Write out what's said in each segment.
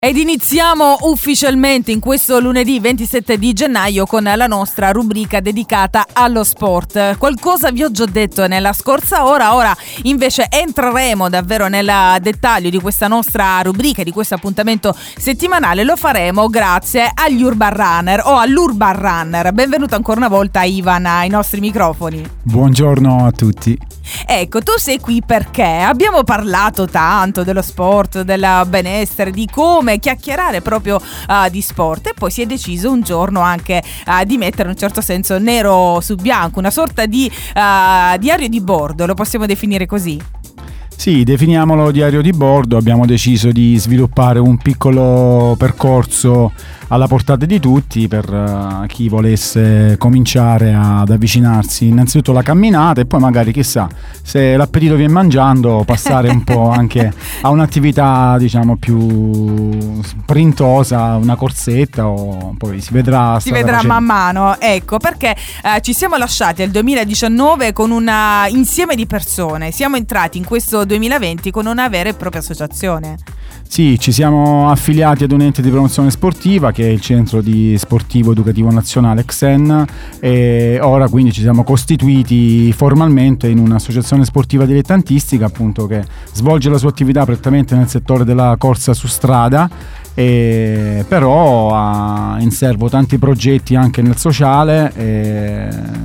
Ed iniziamo ufficialmente in questo lunedì 27 di gennaio con la nostra rubrica dedicata allo sport. Qualcosa vi ho già detto nella scorsa ora invece entreremo davvero nel dettaglio di questa nostra rubrica, di questo appuntamento settimanale. Lo faremo grazie agli Urban Runner o all'Urban Runner. Benvenuto ancora una volta Ivan ai nostri microfoni. Buongiorno a tutti. Ecco, tu sei qui perché abbiamo parlato tanto dello sport, del benessere, di come chiacchierare proprio di sport, e poi si è deciso un giorno anche di mettere in un certo senso nero su bianco, una sorta di diario di bordo, lo possiamo definire così? Sì, definiamolo diario di bordo. Abbiamo deciso di sviluppare un piccolo percorso alla portata di tutti per chi volesse cominciare ad avvicinarsi innanzitutto alla camminata e poi magari, chissà, se l'appetito viene mangiando, passare un po' anche a un'attività diciamo più sprintosa, una corsetta, o poi si vedrà man mano. Ecco perché ci siamo lasciati nel 2019 con un insieme di persone, siamo entrati in questo 2020 con una vera e propria associazione. Sì, ci siamo affiliati ad un ente di promozione sportiva che è il Centro di Sportivo Educativo Nazionale XEN, e ora quindi ci siamo costituiti formalmente in un'associazione sportiva dilettantistica, appunto, che svolge la sua attività prettamente nel settore della corsa su strada, e però ha in serbo tanti progetti anche nel sociale e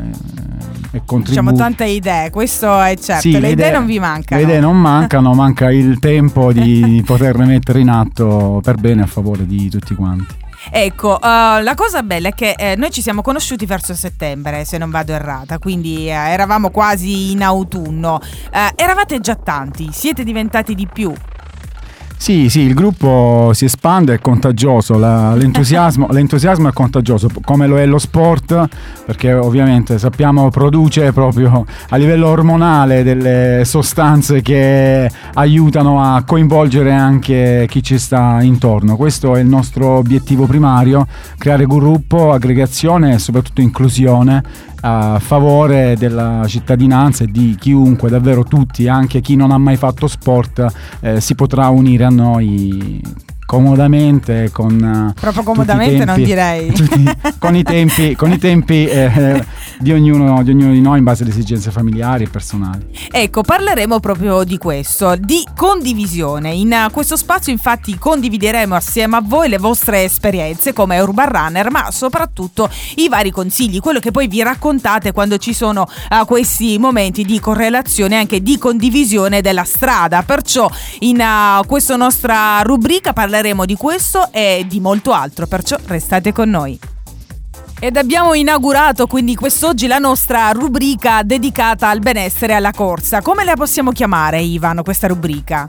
diciamo tante idee, questo è certo. Sì, le idee non vi mancano. Le idee non mancano, manca il tempo di poterle mettere in atto per bene, a favore di tutti quanti. Ecco, la cosa bella è che noi ci siamo conosciuti verso settembre, se non vado errata, quindi eravamo quasi in autunno. Eravate già tanti, siete diventati di più. Sì, il gruppo si espande, è contagioso, l'entusiasmo è contagioso, come lo è lo sport, perché ovviamente sappiamo produce proprio a livello ormonale delle sostanze che aiutano a coinvolgere anche chi ci sta intorno. Questo è il nostro obiettivo primario: creare gruppo, aggregazione e soprattutto inclusione a favore della cittadinanza e di chiunque, davvero tutti, anche chi non ha mai fatto sport, si potrà unire a noi comodamente, proprio comodamente, non direi con i tempi di ognuno di noi in base alle esigenze familiari e personali. Ecco, parleremo proprio di questo, di condivisione. In questo spazio infatti condivideremo assieme a voi le vostre esperienze come Urban Runner, ma soprattutto i vari consigli, quello che poi vi raccontate quando ci sono questi momenti di correlazione e anche di condivisione della strada. Perciò in questa nostra rubrica parleremo di questo e di molto altro, perciò restate con noi. Ed abbiamo inaugurato quindi quest'oggi la nostra rubrica dedicata al benessere e alla corsa. Come la possiamo chiamare, Ivan, questa rubrica?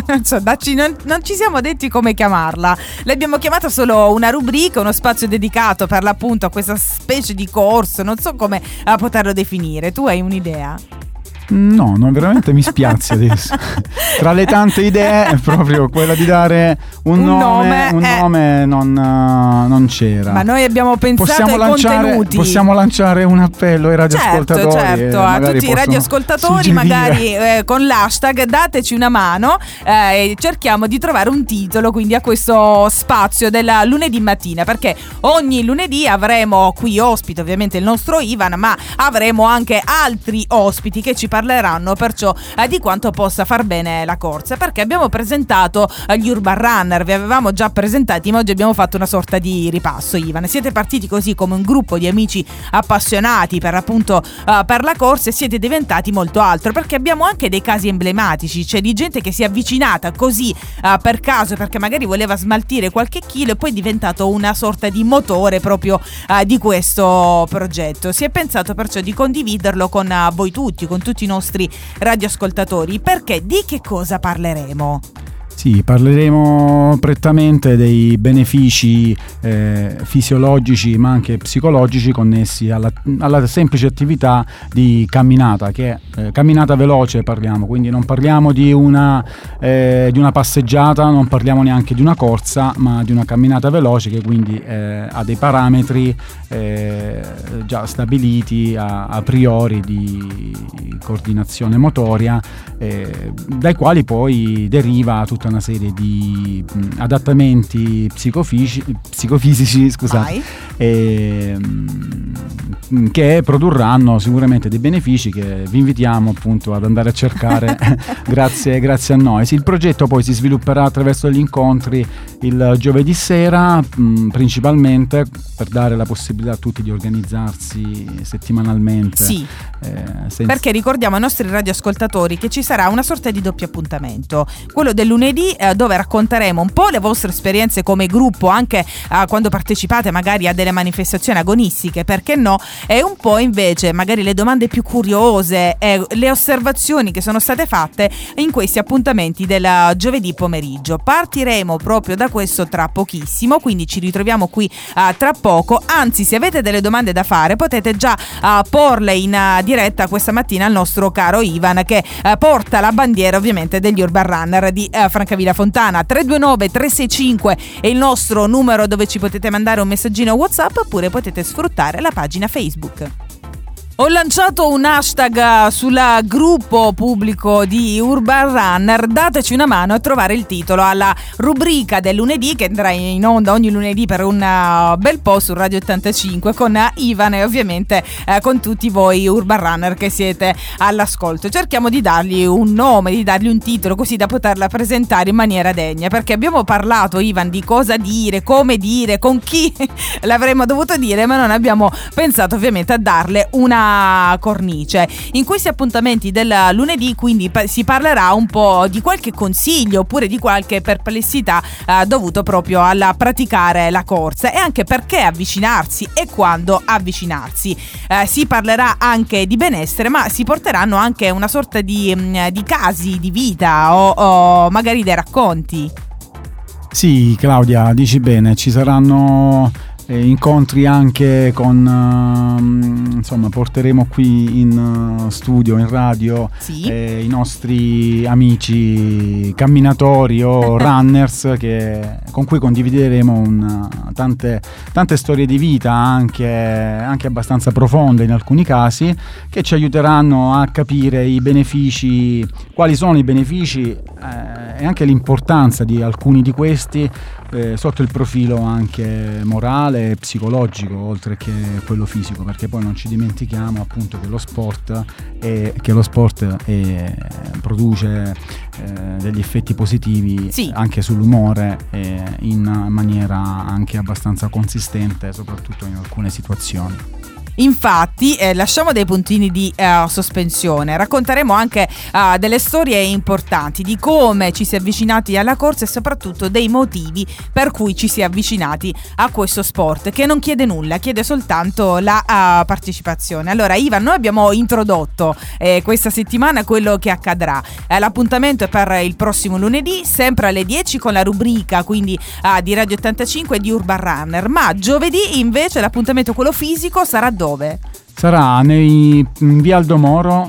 Non ci siamo detti come chiamarla. L'abbiamo chiamata solo una rubrica, uno spazio dedicato per l'appunto a questa specie di corso. Non so come poterlo definire. Tu hai un'idea? No, veramente mi spiazza adesso. Tra le tante idee è proprio quella di dare un nome non c'era. Ma noi abbiamo pensato ai contenuti. Possiamo lanciare un appello ai radioascoltatori. Certo, a tutti i radioascoltatori, magari con l'hashtag dateci una mano, e cerchiamo di trovare un titolo quindi a questo spazio della lunedì mattina, perché ogni lunedì avremo qui ospite ovviamente il nostro Ivan, ma avremo anche altri ospiti che ci parleranno perciò di quanto possa far bene la corsa, perché abbiamo presentato gli Urban Runner, vi avevamo già presentati, ma oggi abbiamo fatto una sorta di ripasso. Ivan, siete partiti così come un gruppo di amici appassionati per appunto per la corsa, e siete diventati molto altro, perché abbiamo anche dei casi emblematici, cioè di gente che si è avvicinata così per caso, perché magari voleva smaltire qualche chilo, e poi è diventato una sorta di motore proprio di questo progetto. Si è pensato perciò di condividerlo con voi tutti, con tutti i nostri radioascoltatori, perché di che cosa parleremo? Sì, parleremo prettamente dei benefici fisiologici ma anche psicologici connessi alla semplice attività di camminata, che è camminata veloce parliamo, quindi non parliamo di una passeggiata, non parliamo neanche di una corsa, ma di una camminata veloce che quindi ha dei parametri già stabiliti a priori di coordinazione motoria, dai quali poi deriva tutta una serie di adattamenti psicofisici, scusate, che produrranno sicuramente dei benefici che vi invitiamo appunto ad andare a cercare grazie a noi. Sì, il progetto poi si svilupperà attraverso gli incontri il giovedì sera, principalmente per dare la possibilità a tutti di organizzarsi settimanalmente. Sì, perché ricordiamo ai nostri radioascoltatori che ci sarà una sorta di doppio appuntamento, quello del lunedì dove racconteremo un po' le vostre esperienze come gruppo, anche quando partecipate magari a delle manifestazioni agonistiche, perché no, e un po' invece magari le domande più curiose e le osservazioni che sono state fatte in questi appuntamenti del giovedì pomeriggio. Partiremo proprio da questo tra pochissimo, quindi ci ritroviamo qui tra poco. Anzi, se avete delle domande da fare potete già porle in diretta questa mattina al nostro caro Ivan, che porta la bandiera ovviamente degli Urban Runner di Francavilla Fontana. 329 365 è il nostro numero dove ci potete mandare un messaggino WhatsApp, oppure potete sfruttare la pagina Facebook. Ho lanciato un hashtag sul gruppo pubblico di Urban Runner, dateci una mano a trovare il titolo alla rubrica del lunedì, che andrà in onda ogni lunedì per un bel po' su Radio 85 con Ivan e ovviamente con tutti voi Urban Runner che siete all'ascolto. Cerchiamo di dargli un nome, di dargli un titolo, così da poterla presentare in maniera degna, perché abbiamo parlato, Ivan, di cosa dire, come dire, con chi l'avremmo dovuto dire, ma non abbiamo pensato ovviamente a darle una cornice. In questi appuntamenti del lunedì quindi si parlerà un po' di qualche consiglio oppure di qualche perplessità dovuto proprio alla praticare la corsa, e anche perché avvicinarsi e quando avvicinarsi. Si parlerà anche di benessere, ma si porteranno anche una sorta di casi di vita o magari dei racconti. Sì, Claudia, dici bene, ci saranno incontri anche con insomma, porteremo qui in studio, in radio, sì, i nostri amici camminatori o runners con cui condivideremo tante storie di vita, anche abbastanza profonde in alcuni casi, che ci aiuteranno a capire i benefici, quali sono i benefici e anche l'importanza di alcuni di questi sotto il profilo anche morale e psicologico, oltre che quello fisico, perché poi non ci dimentichiamo appunto che lo sport produce degli effetti positivi, sì, anche sull'umore in maniera anche abbastanza consistente, soprattutto in alcune situazioni. Infatti lasciamo dei puntini di sospensione, racconteremo anche delle storie importanti di come ci si è avvicinati alla corsa e soprattutto dei motivi per cui ci si è avvicinati a questo sport, che non chiede nulla, chiede soltanto la partecipazione. Allora Ivan, noi abbiamo introdotto questa settimana quello che accadrà. L'appuntamento è per il prossimo lunedì, sempre alle 10 con la rubrica quindi di Radio 85 e di Urban Runner, ma giovedì invece l'appuntamento, quello fisico, sarà dove? Sarà in via Aldomoro,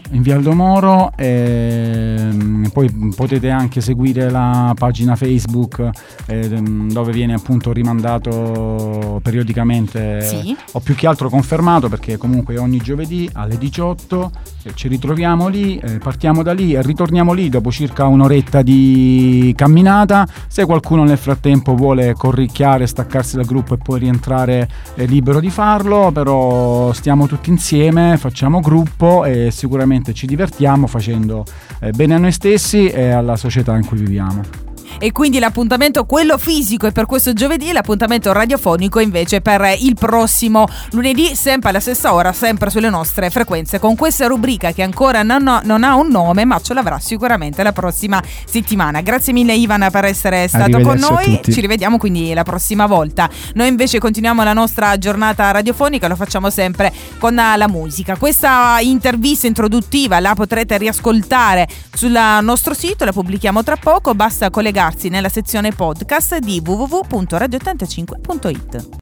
poi potete anche seguire la pagina Facebook dove viene appunto rimandato periodicamente, sì, o più che altro confermato, perché comunque ogni giovedì alle 18 ci ritroviamo lì, partiamo da lì e ritorniamo lì dopo circa un'oretta di camminata. Se qualcuno nel frattempo vuole corricchiare, staccarsi dal gruppo e poi rientrare, è libero di farlo, però stiamo tutti insieme, facciamo gruppo e sicuramente ci divertiamo facendo bene a noi stessi e alla società in cui viviamo. E quindi l'appuntamento, quello fisico, è per questo giovedì, l'appuntamento radiofonico invece per il prossimo lunedì, sempre alla stessa ora, sempre sulle nostre frequenze, con questa rubrica che ancora non ha un nome, ma ce l'avrà sicuramente la prossima settimana. Grazie mille Ivan per essere stato con noi, ci rivediamo quindi la prossima volta. Noi invece continuiamo la nostra giornata radiofonica, lo facciamo sempre con la musica. Questa intervista introduttiva la potrete riascoltare sul nostro sito, la pubblichiamo tra poco, basta collegarsi nella sezione podcast di www.radio85.it.